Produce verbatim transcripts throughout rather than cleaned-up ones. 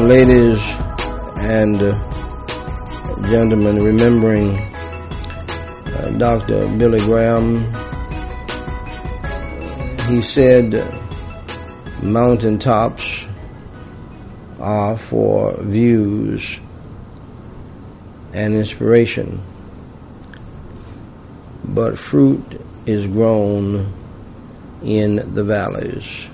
Ladies and uh, gentlemen, remembering uh, Doctor Billy Graham, he said mountaintops are for views and inspiration, but fruit is grown in the valleys.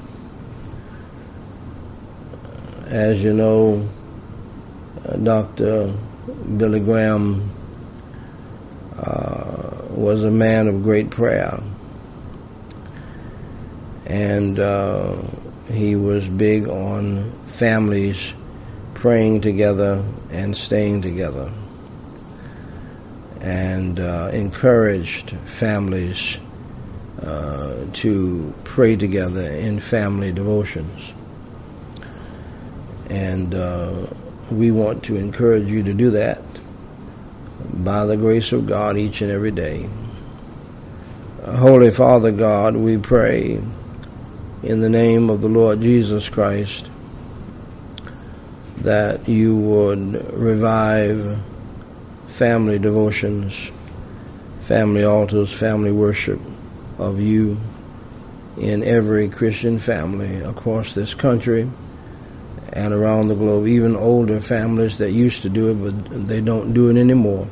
As you know, uh, Doctor Billy Graham uh, was a man of great prayer, and uh, he was big on families praying together and staying together, and uh, encouraged families uh, to pray together in family devotions. And uh, we want to encourage you to do that by the grace of God each and every day. Holy Father God, we pray in the name of the Lord Jesus Christ that you would revive family devotions, family altars, family worship of you in every Christian family across this country and around the globe, even older families that used to do it, but they don't do it anymore.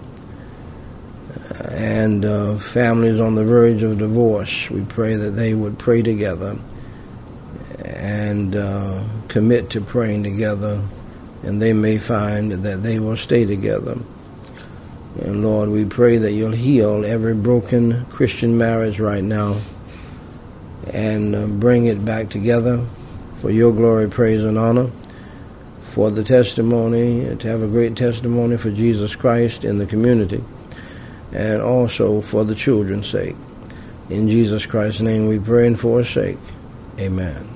And uh, families on the verge of divorce, we pray that they would pray together and uh, commit to praying together, and they may find that they will stay together. And Lord, we pray that you'll heal every broken Christian marriage right now and uh, bring it back together for your glory, praise, and honor, for the testimony, to have a great testimony for Jesus Christ in the community, and also for the children's sake. In Jesus Christ's name we pray and for his sake. Amen.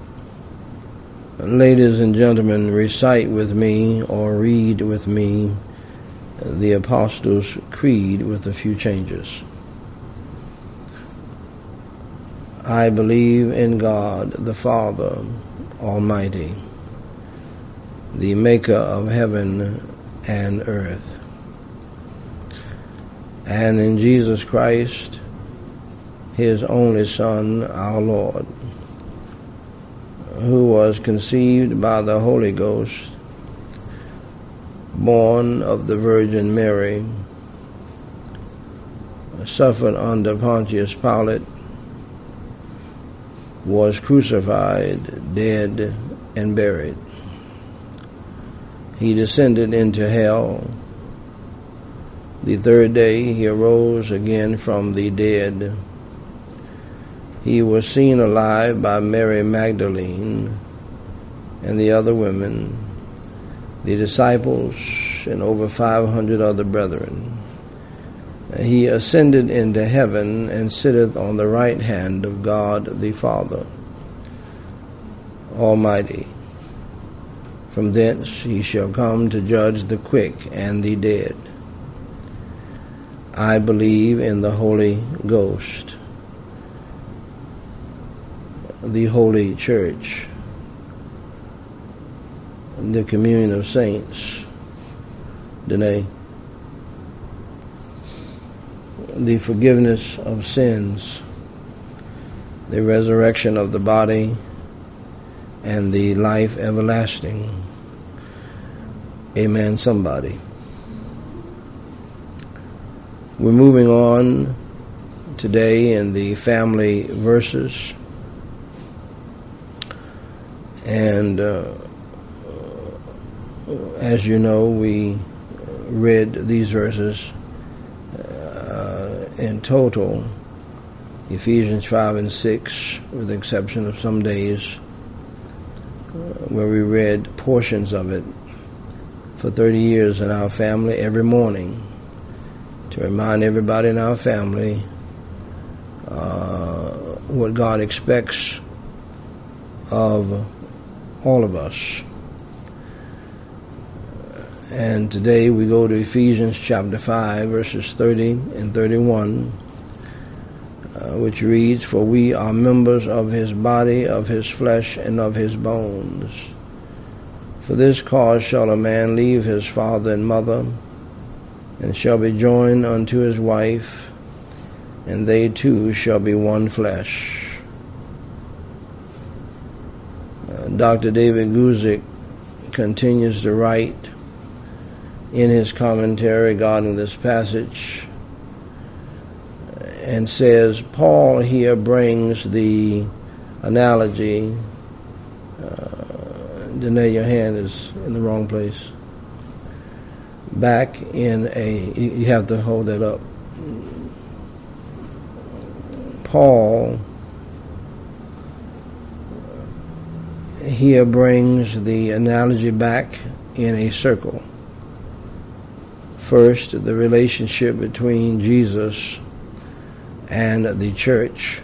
Ladies and gentlemen, recite with me or read with me the Apostles' Creed with a few changes. I believe in God, the Father Almighty, the maker of heaven and earth, and in Jesus Christ, his only Son, our Lord, who was conceived by the Holy Ghost, born of the Virgin Mary, suffered under Pontius Pilate, was crucified, dead, and buried. He descended into hell. The third day he arose again from the dead. He was seen alive by Mary Magdalene and the other women, the disciples, and over five hundred other brethren. He ascended into heaven and sitteth on the right hand of God the Father Almighty. From thence he shall come to judge the quick and the dead. I believe in the Holy Ghost, the Holy Church, the communion of saints, Danae, the forgiveness of sins, the resurrection of the body, and the life everlasting. Amen, somebody. We're moving on today in the family verses. And uh, as you know, we read these verses uh, in total, Ephesians five and six, with the exception of some days where we read portions of it, for thirty years in our family every morning, to remind everybody in our family uh, what God expects of all of us. And today we go to Ephesians chapter five, verses thirty and thirty-one, uh, which reads, "For we are members of his body, of his flesh, and of his bones. For this cause shall a man leave his father and mother, and shall be joined unto his wife, and they two shall be one flesh. Uh, Doctor David Guzik continues to write in his commentary regarding this passage and says, Paul here brings the analogy. Uh, Danae, your hand is in the wrong place. Back in a, you have to hold that up. Paul here brings the analogy back in a circle. First, the relationship between Jesus and the church.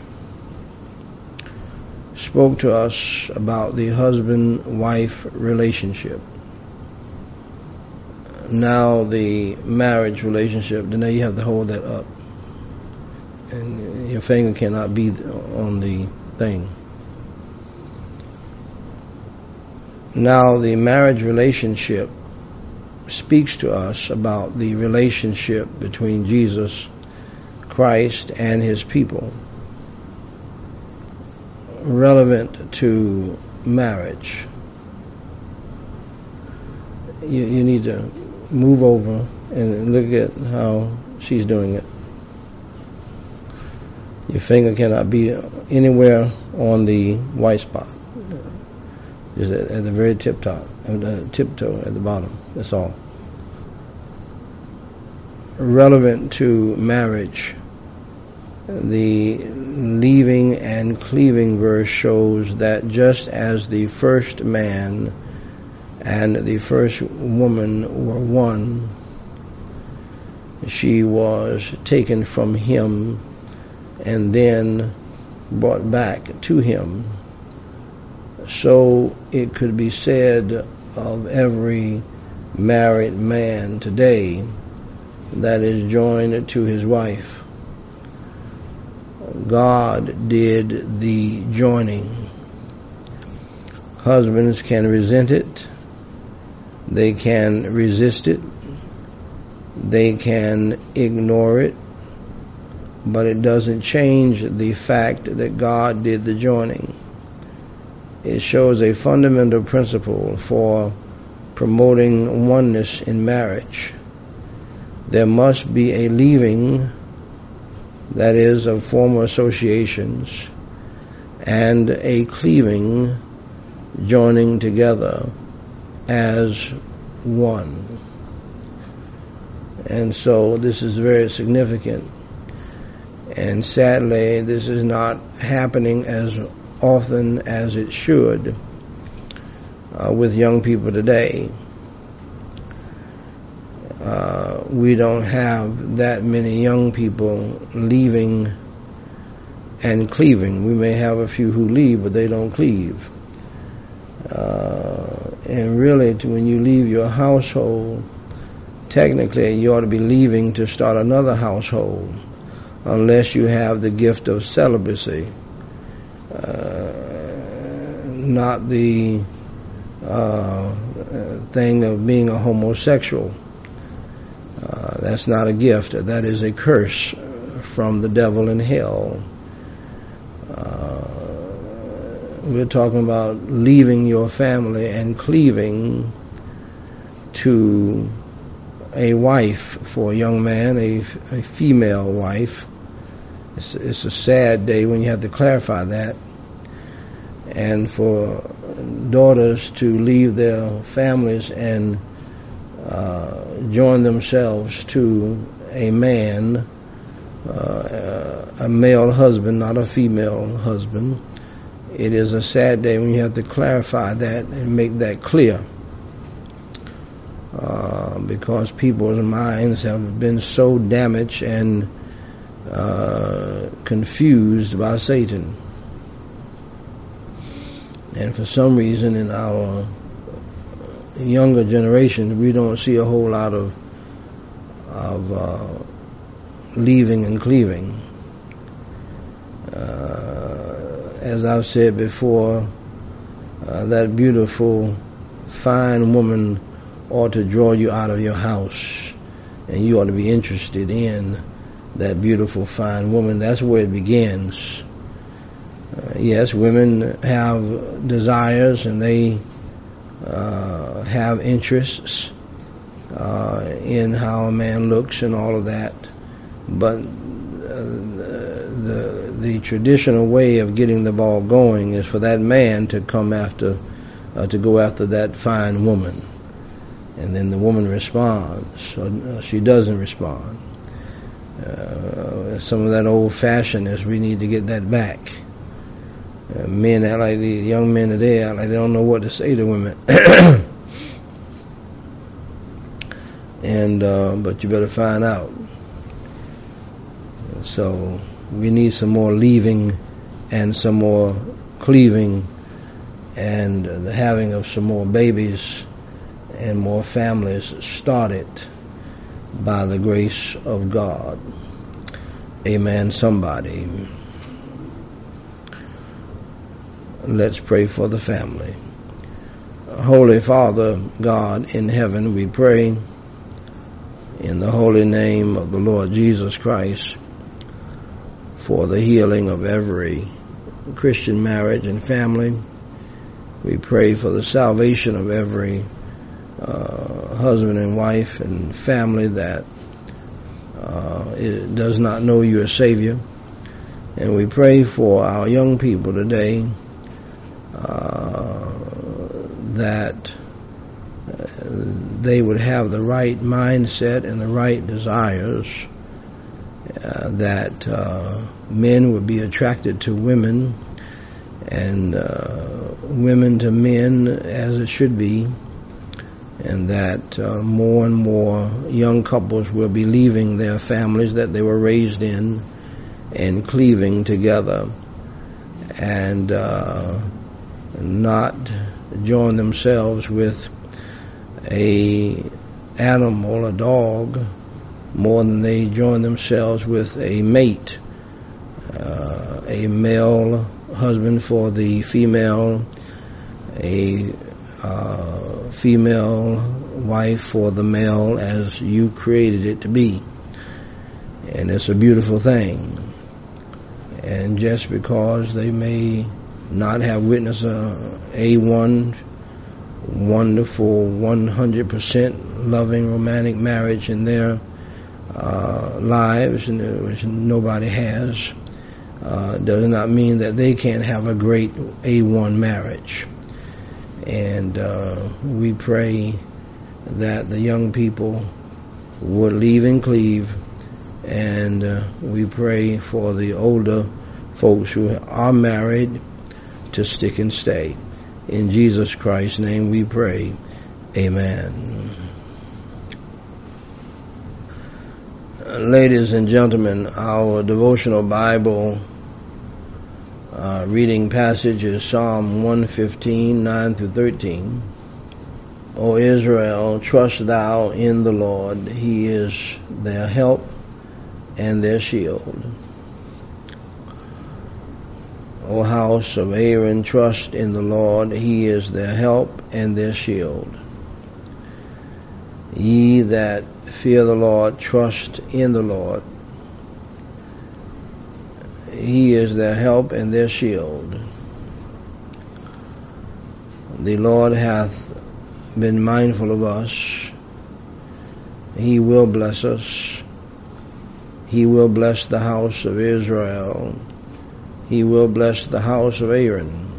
Spoke to us about the husband-wife relationship. Now the marriage relationship. Now you have to hold that up, and your finger cannot be on the thing. Now the marriage relationship speaks to us about the relationship between Jesus Christ and his people, relevant to marriage. You, you need to move over and look at how she's doing it. Your finger cannot be anywhere on the white spot. Just at, at the very tip top, at the tiptoe at the bottom. That's all. Relevant to marriage, the leaving and cleaving verse shows that just as the first man and the first woman were one, she was taken from him and then brought back to him. So it could be said of every married man today that is joined to his wife. God did the joining. Husbands can resent it. They can resist it. They can ignore it. But it doesn't change the fact that God did the joining. It shows a fundamental principle for promoting oneness in marriage. There must be a leaving, that is, of former associations, and a cleaving, joining together as one. And so this is very significant. And sadly, this is not happening as often as it should uh, with young people today. Uh, we don't have that many young people leaving and cleaving. We may have a few who leave, but they don't cleave. Uh, and really, to, when you leave your household, technically you ought to be leaving to start another household, unless you have the gift of celibacy, uh, not the uh, thing of being a homosexual. Uh, that's not a gift. That is a curse from the devil in hell. Uh, we're talking about leaving your family and cleaving to a wife for a young man, a, a female wife. It's, it's a sad day when you have to clarify that. And for daughters to leave their families and uh, join themselves to a man, uh, a male husband, not a female husband. It is a sad day when you have to clarify that and make that clear. Uh, because people's minds have been so damaged and uh, confused by Satan. And for some reason in our younger generation, we don't see a whole lot of of uh, leaving and cleaving. Uh, as I've said before, uh, that beautiful fine woman ought to draw you out of your house, and you ought to be interested in that beautiful, fine woman. That's where it begins. Uh, yes, women have desires and they uh, have interests uh, in how a man looks and all of that, but uh, the the traditional way of getting the ball going is for that man to come after, uh, to go after that fine woman, and then the woman responds, or she doesn't respond. Uh, some of that old fashionedness, we need to get that back. Uh, men act like the young men today act like they don't know what to say to women. and uh, but you better find out. So we need some more leaving and some more cleaving and the having of some more babies and more families started by the grace of God. Amen, somebody. Let's pray for the family. Holy Father, God in heaven, we pray in the holy name of the Lord Jesus Christ for the healing of every Christian marriage and family. We pray for the salvation of every uh, husband and wife and family that uh, it does not know you as Savior. And we pray for our young people today uh, that uh, they would have the right mindset and the right desires, uh, that uh, men would be attracted to women and uh, women to men as it should be, and that uh, more and more young couples will be leaving their families that they were raised in and cleaving together, and uh, not join themselves with a animal, a dog, more than they join themselves with a mate, uh, a male husband for the female, a uh, female wife for the male, as you created it to be. And it's a beautiful thing. And just because they may not have witnessed a A one, wonderful, one hundred percent loving romantic marriage in their uh, lives, and which nobody has, uh, does not mean that they can't have a great A one marriage. And uh, we pray that the young people would leave and cleave, and uh, we pray for the older folks who are married to stick and stay. In Jesus Christ's name we pray. Amen. Ladies and gentlemen, our devotional Bible uh, reading passage is Psalm one fifteen, nine through thirteen. O Israel, trust thou in the Lord. He is their help and their shield. O house of Aaron, trust in the Lord. He is their help and their shield. Ye that fear the Lord, trust in the Lord. He is their help and their shield. The Lord hath been mindful of us. He will bless us. He will bless the house of Israel. He will bless the house of Aaron.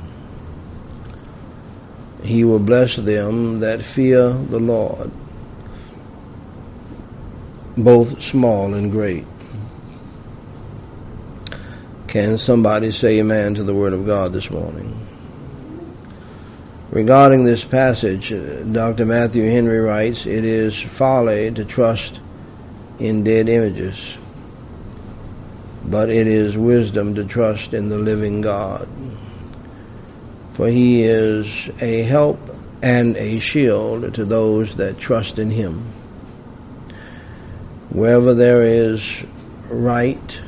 He will bless them that fear the Lord, both small and great. Can somebody say amen to the word of God this morning? Regarding this passage, Doctor Matthew Henry writes, it is folly to trust in dead images, but it is wisdom to trust in the living God. For he is a help and a shield to those that trust in him. Wherever there is right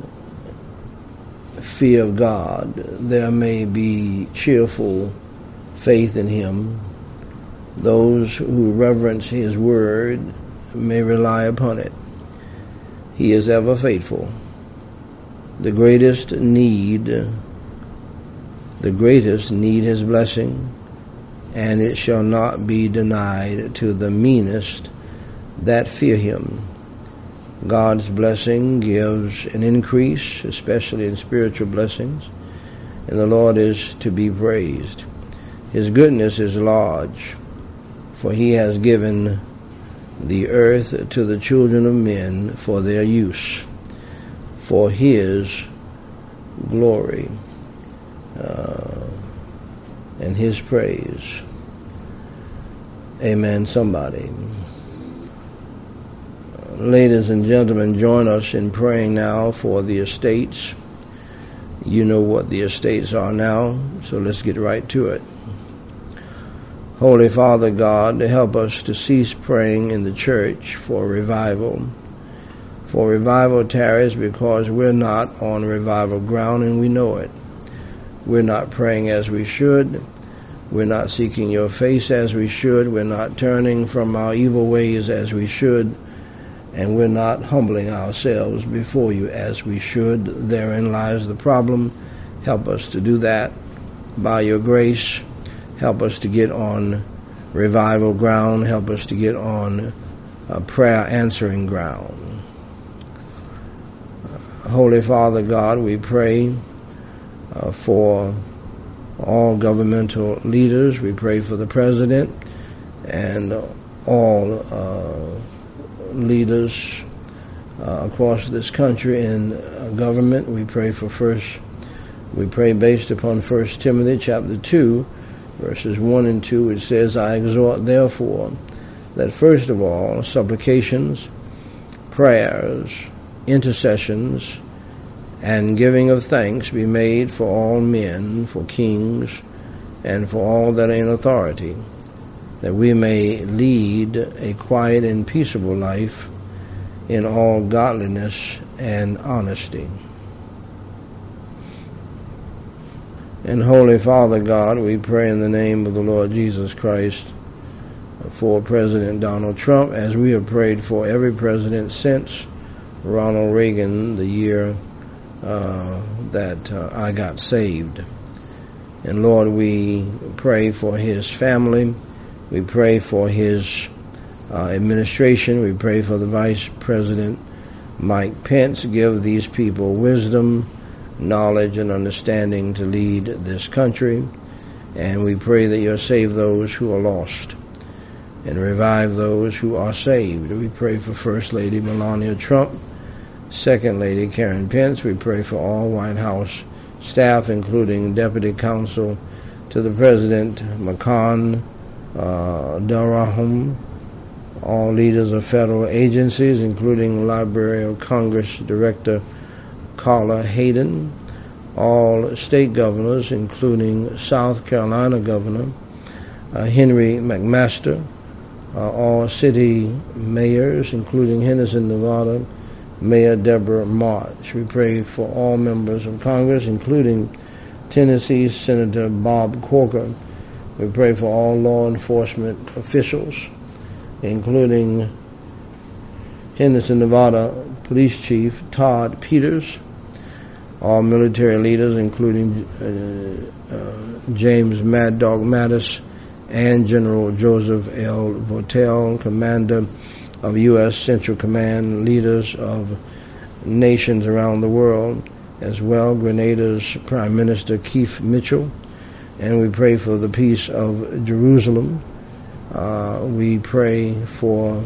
fear of God, there may be cheerful faith in him. Those who reverence his word may rely upon it. He is ever faithful. The greatest need, the greatest need his blessing, and it shall not be denied to the meanest that fear him. God's blessing gives an increase, especially in spiritual blessings, and the Lord is to be praised. His goodness is large, for he has given the earth to the children of men for their use, for his glory uh, and his praise. Amen, somebody. Ladies and gentlemen, join us in praying now for the estates. You know what the estates are now, so let's get right to it. Holy Father God, help us to cease praying in the church for revival. For revival tarries because we're not on revival ground, and we know it. We're not praying as we should. We're not seeking your face as we should. We're not turning from our evil ways as we should. And we're not humbling ourselves before you as we should. Therein lies the problem. Help us to do that by your grace. Help us to get on revival ground. Help us to get on uh, prayer answering ground. Uh, Holy Father God, we pray uh, for all governmental leaders. We pray for the President and all uh, leaders uh, across this country in uh, government. We pray for first, we pray based upon First Timothy chapter two, verses one and two, which says, I exhort therefore that first of all supplications, prayers, intercessions, and giving of thanks be made for all men, for kings, and for all that are in authority, that we may lead a quiet and peaceable life in all godliness and honesty. And Holy Father God, we pray in the name of the Lord Jesus Christ for President Donald Trump, as we have prayed for every president since Ronald Reagan, the year uh, that uh, I got saved. And Lord, we pray for his family. We pray for his uh, administration. We pray for the Vice President Mike Pence. Give these people wisdom, knowledge, and understanding to lead this country. And we pray that you'll save those who are lost and revive those who are saved. We pray for First Lady Melania Trump, Second Lady Karen Pence. We pray for all White House staff, including Deputy Counsel to the President McCon, uh, Durham, all leaders of federal agencies, including Library of Congress Director Carla Hayden, all state governors, including South Carolina Governor uh, Henry McMaster, uh, all city mayors, including Henderson, Nevada, Mayor Deborah March. We pray for all members of Congress, including Tennessee Senator Bob Corker. We pray for all law enforcement officials, including Henderson, Nevada Police Chief Todd Peters, all military leaders, including uh, uh, James Mad Dog Mattis and General Joseph L. Votel, Commander of U S Central Command, leaders of nations around the world, as well Grenada's Prime Minister Keith Mitchell. And we pray for the peace of Jerusalem. Uh, we pray for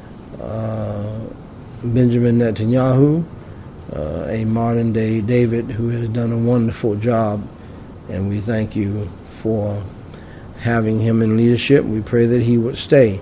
uh, Benjamin Netanyahu, uh, a modern-day David who has done a wonderful job, and we thank you for having him in leadership. We pray that he would stay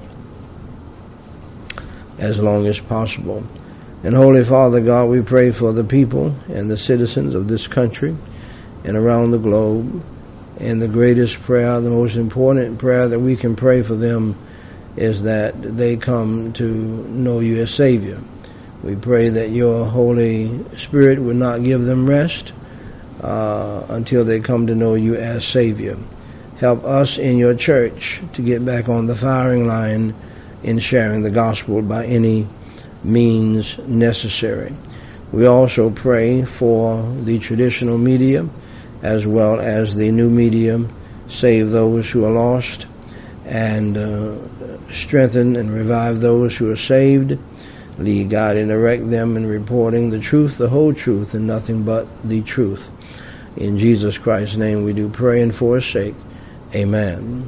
as long as possible. And Holy Father God, we pray for the people and the citizens of this country and around the globe. And the greatest prayer, the most important prayer that we can pray for them is that they come to know you as Savior. We pray that your Holy Spirit would not give them rest uh, until they come to know you as Savior. Help us in your church to get back on the firing line in sharing the gospel by any means necessary. We also pray for the traditional media as well as the new media. Save those who are lost and uh, strengthen and revive those who are saved. Lead, guide, and direct them in reporting the truth, the whole truth, and nothing but the truth. In Jesus Christ's name we do pray and for his sake. Amen.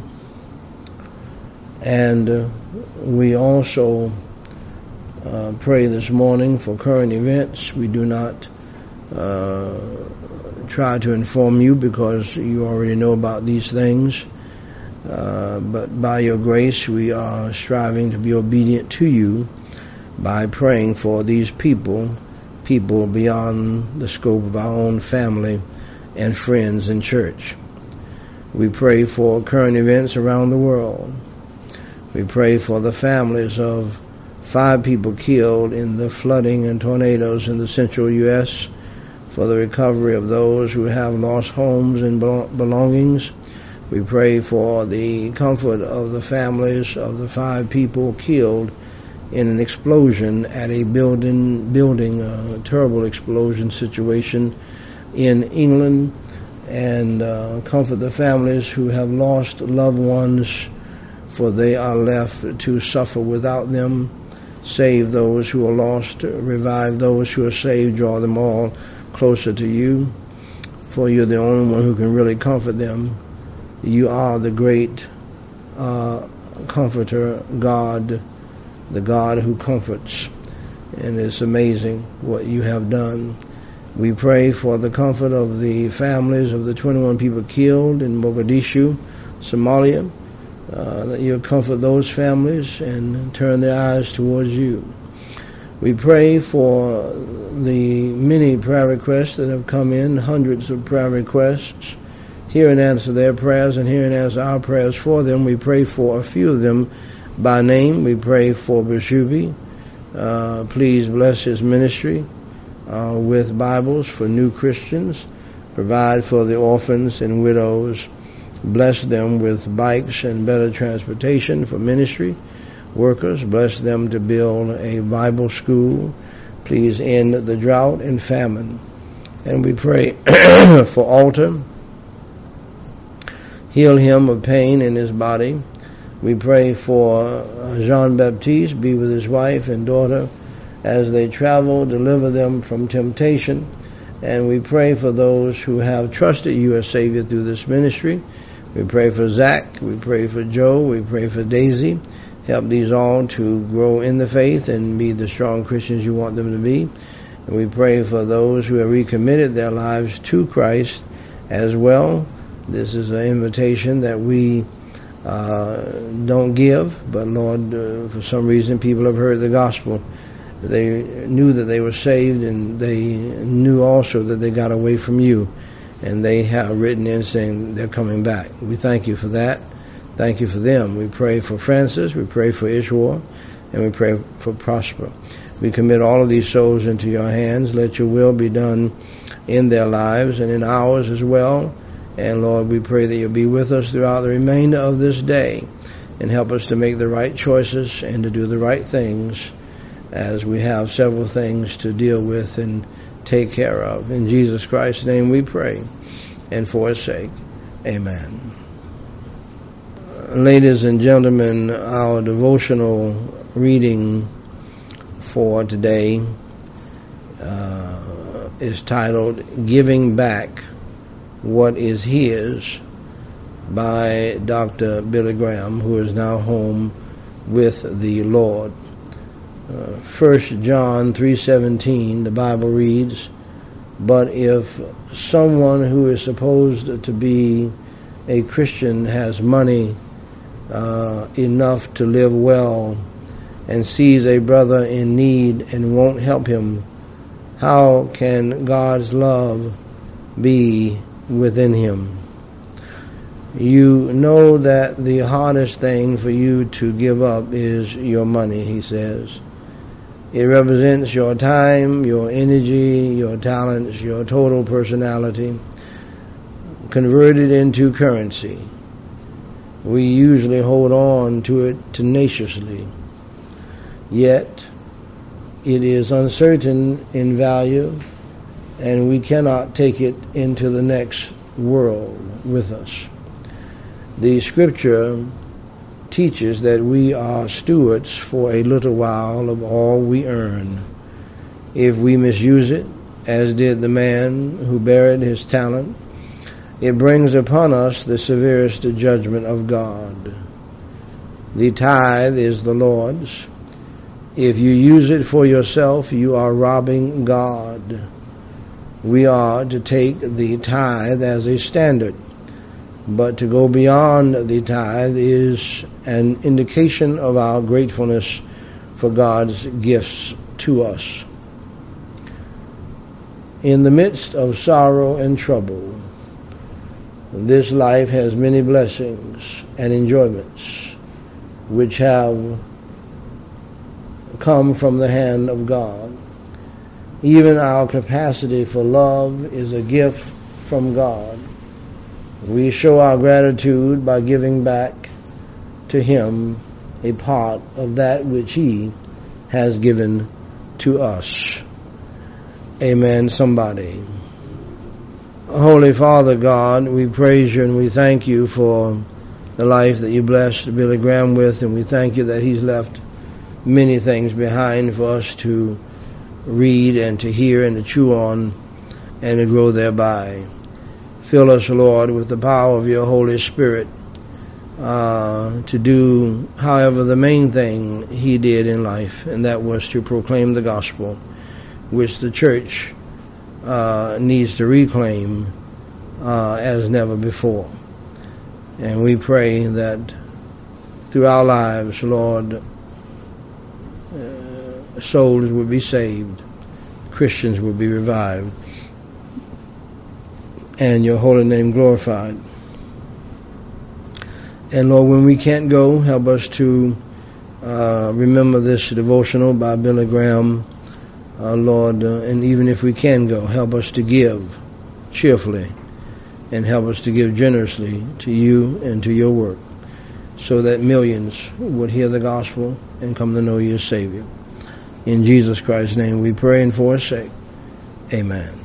And uh, we also uh, pray this morning for current events. We do not uh, try to inform you because you already know about these things. Uh, but by your grace, we are striving to be obedient to you by praying for these people, people beyond the scope of our own family and friends in church. We pray for current events around the world. We pray for the families of five people killed in the flooding and tornadoes in the central U S, for the recovery of those who have lost homes and belongings. We pray for the comfort of the families of the five people killed in an explosion at a building, building a terrible explosion situation in England, and uh, comfort the families who have lost loved ones, for they are left to suffer without them. Save those who are lost, revive those who are saved, draw them all closer to you, for you're the only one who can really comfort them. You are the great uh, comforter, God, the God who comforts, and it's amazing what you have done. We pray for the comfort of the families of the twenty-one people killed in Mogadishu, Somalia, uh, that you'll comfort those families and turn their eyes towards you. We pray for the many prayer requests that have come in, hundreds of prayer requests. Hear and answer their prayers, and hear and answer our prayers for them. We pray for a few of them by name. We pray for Bashubi. Uh, please bless his ministry uh, with Bibles for new Christians. Provide for the orphans and widows. Bless them with bikes and better transportation for ministry workers. Bless them to build a Bible school. Please end the drought and famine. And we pray for Alter. Heal him of pain in his body. We pray for Jean-Baptiste, be with his wife and daughter as they travel, deliver them from temptation. And we pray for those who have trusted you as Savior through this ministry. We pray for Zach, we pray for Joe, we pray for Daisy. Help these all to grow in the faith and be the strong Christians you want them to be. And we pray for those who have recommitted their lives to Christ as well. This is an invitation that we uh, don't give, but Lord, uh, for some reason people have heard the gospel. They knew that they were saved, and they knew also that they got away from you, and they have written in saying they're coming back. We thank you for that. Thank you for them. We pray for Francis, we pray for Ishwar, and we pray for Prosper. We commit all of these souls into your hands. Let your will be done in their lives and in ours as well. And Lord, we pray that you'll be with us throughout the remainder of this day and help us to make the right choices and to do the right things, as we have several things to deal with and take care of. In Jesus Christ's name we pray, and for his sake, amen. Ladies and gentlemen, our devotional reading for today uh, is titled Giving Back What Is His by Doctor Billy Graham, who is now home with the Lord. Uh, First John three seventeen, the Bible reads, "But if someone who is supposed to be a Christian has money uh, enough to live well and sees a brother in need and won't help him, how can God's love be within him?" You know that the hardest thing for you to give up is your money, he says. It represents your time, your energy, your talents, your total personality, converted into currency. we usually hold on to it tenaciously. Yet, it is uncertain in value, and we cannot take it into the next world with us. The scripture teaches that we are stewards for a little while of all we earn. If we misuse it, as did the man who buried his talent, it brings upon us the severest judgment of God. The tithe is the Lord's. If you use it for yourself, you are robbing God. We are to take the tithe as a standard, but to go beyond the tithe is an indication of our gratefulness for God's gifts to us. In the midst of sorrow and trouble, this life has many blessings and enjoyments which have come from the hand of God. Even our capacity for love is a gift from God. We show our gratitude by giving back to Him a part of that which He has given to us. Amen, somebody. Holy Father God, we praise you and we thank you for the life that you blessed Billy Graham with, and we thank you that he's left many things behind for us to read and to hear and to chew on and to grow thereby. Fill us, Lord, with the power of your Holy Spirit uh, to do, however, the main thing he did in life, and that was to proclaim the gospel, which the church uh, needs to reclaim uh, as never before. And we pray that through our lives, Lord, uh, souls would be saved, Christians would be revived, and your holy name glorified. And Lord, when we can't go, help us to uh, remember this devotional by Billy Graham, uh, Lord, uh, and even if we can go, help us to give cheerfully and help us to give generously to you and to your work, so that millions would hear the gospel and come to know you as Savior. In Jesus Christ's name we pray and for his sake. Amen.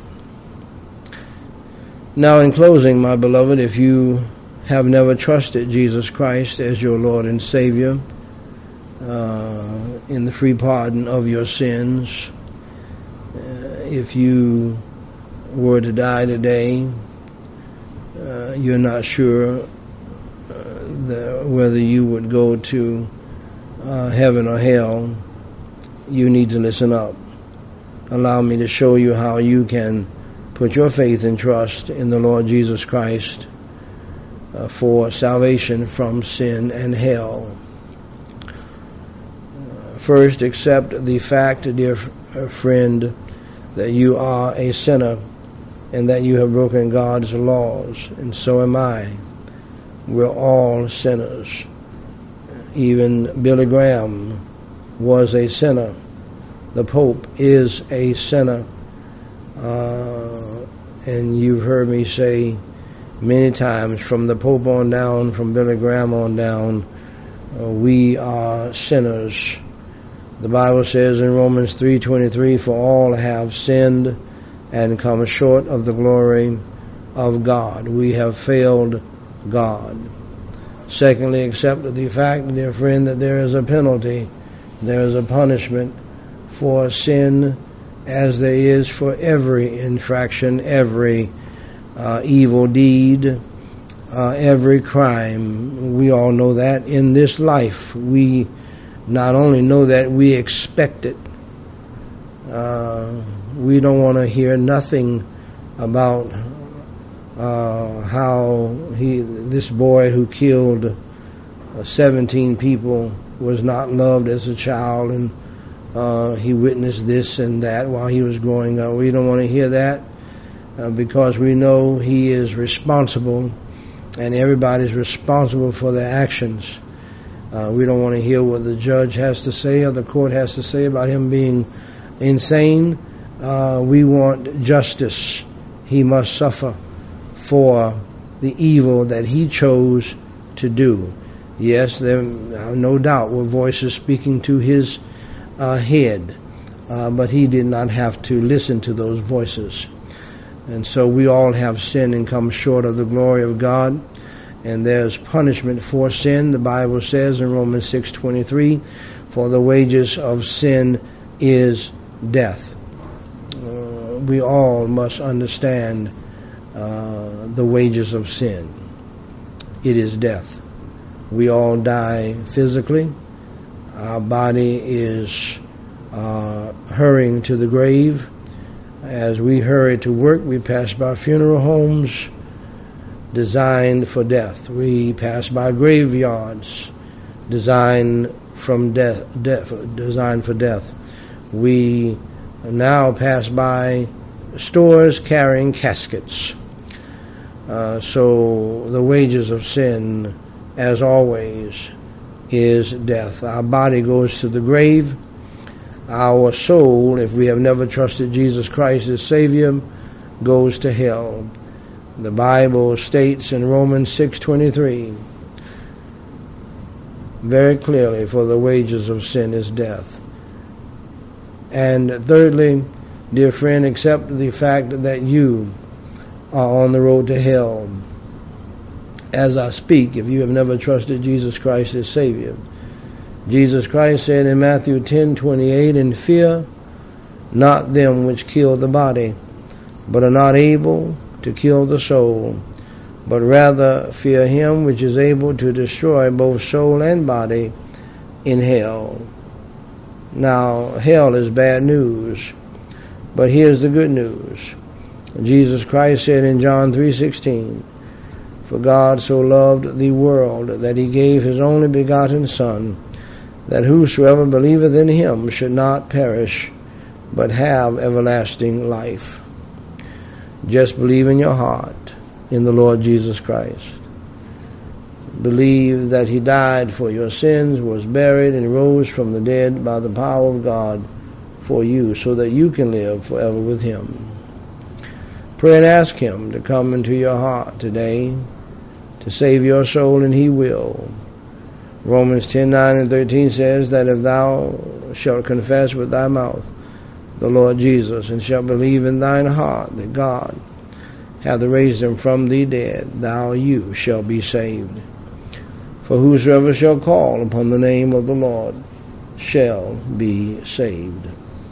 Now in closing, my beloved, if you have never trusted Jesus Christ as your Lord and Savior uh, in the free pardon of your sins, uh, if you were to die today, uh, you're not sure uh, the, whether you would go to uh, heaven or hell, you need to listen up. Allow me to show you how you can put your faith and trust in the Lord Jesus Christ uh, for salvation from sin and hell. Uh, first, accept the fact, dear f- friend, that you are a sinner and that you have broken God's laws, and so am I. We're all sinners. Even Billy Graham was a sinner. The Pope is a sinner. Uh, and you've heard me say many times, from the Pope on down, from Billy Graham on down, uh, we are sinners. The Bible says in Romans three twenty-three, for all have sinned and come short of the glory of God. We have failed God. Secondly, accept the fact, dear friend, that there is a penalty, there is a punishment for sin, as there is for every infraction, every uh, evil deed, uh, every crime. We all know that in this life. We not only know that, we expect it. Uh, we don't want to hear nothing about uh, how he, this boy who killed uh, seventeen people was not loved as a child, and Uh, he witnessed this and that while he was growing up. We don't want to hear that uh, because we know he is responsible, and everybody's responsible for their actions. Uh, we don't want to hear what the judge has to say or the court has to say about him being insane. Uh, we want justice. He must suffer for the evil that he chose to do. Yes, there no doubt were voices speaking to his uh, head, uh, but he did not have to listen to those voices. And so we all have sinned and come short of the glory of God, and there's punishment for sin. The Bible says in Romans six twenty-three, for the wages of sin is death. Uh, we all must understand uh, the wages of sin. It is death. We all die physically. Our body is uh, hurrying to the grave. As we hurry to work, we pass by funeral homes designed for death. We pass by graveyards designed from death, death designed for death. We now pass by stores carrying caskets. Uh, so the wages of sin, as always, is death. Our body goes to the grave. Our soul, if we have never trusted Jesus Christ as Savior, goes to hell. The Bible states in Romans six twenty-three very clearly, for the wages of sin is death. And thirdly, dear friend, accept the fact that you are on the road to hell. As I speak, if you have never trusted Jesus Christ as Savior, Jesus Christ said in Matthew ten twenty-eight, and fear not them which kill the body, but are not able to kill the soul, but rather fear him which is able to destroy both soul and body in hell. Now, hell is bad news, but here's the good news. Jesus Christ said in John three sixteen, for God so loved the world that he gave his only begotten Son, that whosoever believeth in him should not perish, but have everlasting life. Just believe in your heart in the Lord Jesus Christ. Believe that he died for your sins, was buried, and rose from the dead by the power of God for you, so that you can live forever with him. Pray and ask him to come into your heart today to save your soul, and he will. Romans ten nine and thirteen says that if thou shalt confess with thy mouth the Lord Jesus, and shalt believe in thine heart that God hath raised him from the dead, thou you shall be saved. For whosoever shall call upon the name of the Lord shall be saved.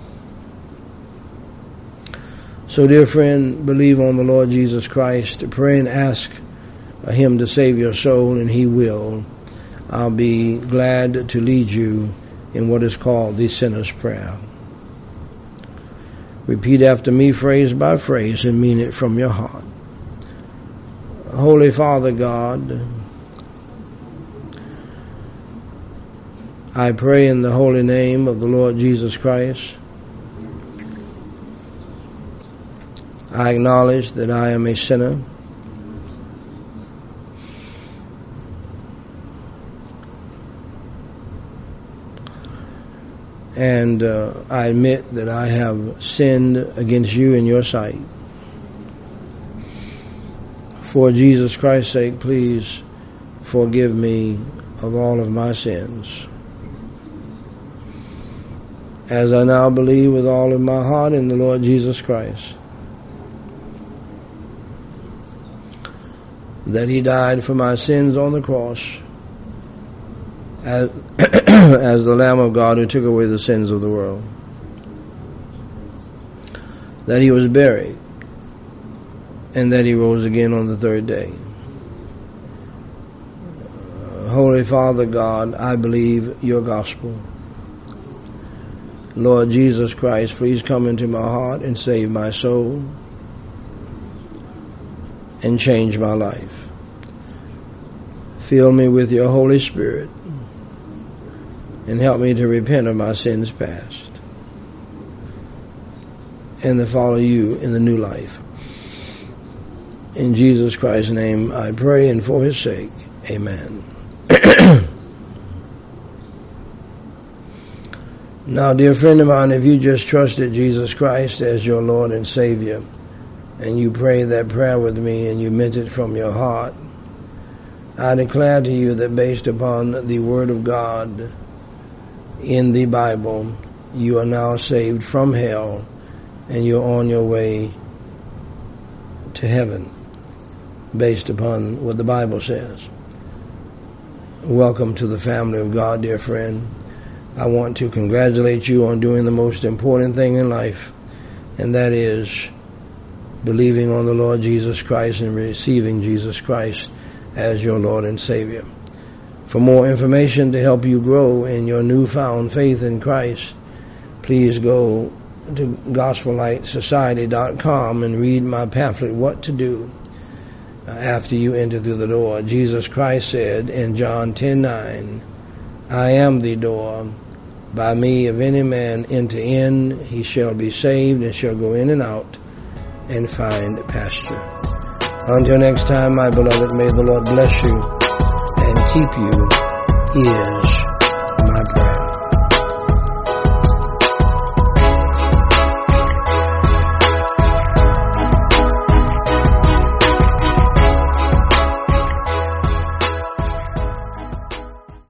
So, dear friend, believe on the Lord Jesus Christ. Pray and ask him to save your soul, and he will. I'll be glad to lead you in what is called the sinner's prayer. Repeat after me, phrase by phrase, and mean it from your heart. Holy Father God, I pray in the holy name of the Lord Jesus Christ. I acknowledge that I am a sinner. And uh, I admit that I have sinned against you in your sight. For Jesus Christ's sake, please forgive me of all of my sins. As I now believe with all of my heart in the Lord Jesus Christ, that he died for my sins on the cross, as, as the Lamb of God who took away the sins of the world, that he was buried, and that he rose again on the third day. Uh, Holy Father God, I believe your gospel. Lord Jesus Christ, please come into my heart and save my soul and change my life. Fill me with your Holy Spirit and help me to repent of my sins past and to follow you in the new life. In Jesus Christ's name I pray, and for his sake, amen. Now, dear friend of mine, if you just trusted Jesus Christ as your Lord and Savior, and you prayed that prayer with me and you meant it from your heart, I declare to you that based upon the Word of God in the Bible, you are now saved from hell and you're on your way to heaven based upon what the Bible says. Welcome to the family of God, dear friend. I want to congratulate you on doing the most important thing in life, and that is believing on the Lord Jesus Christ and receiving Jesus Christ as your Lord and Savior. For more information to help you grow in your newfound faith in Christ, please go to gospel light society dot com and read my pamphlet, What to Do After You Enter Through the Door. Jesus Christ said in John ten nine, I am the door. By me, if any man enter in, he shall be saved and shall go in and out and find pasture. Until next time, my beloved, may the Lord bless you and keep you. Ears